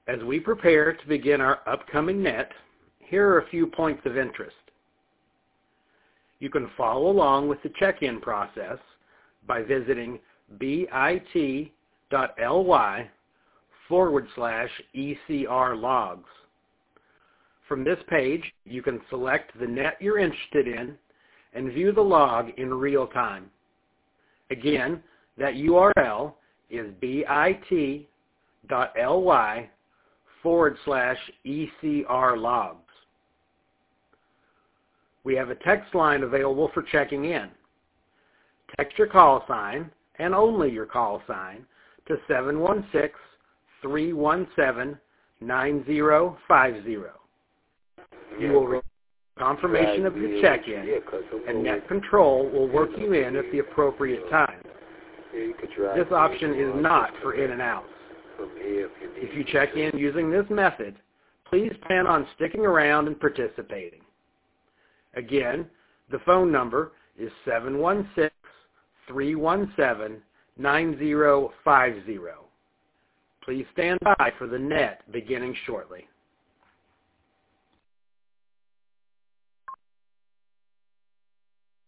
As we prepare to begin our upcoming net, here are a few points of interest. You can follow along with the check-in process by visiting bit.ly/ECR logs. From this page, you can select the net you're interested in and view the log in real time. Again, that URL is bit.ly/ECR logs. We have a text line available for checking in. Text your call sign, and only your call sign, to 716-317-9050. You will receive confirmation of your check-in, and Net Control will work you in at the appropriate time. This option is not for in and outs. If you check in using this method, please plan on sticking around and participating. Again, the phone number is 716-317-9050. Please stand by for the net beginning shortly.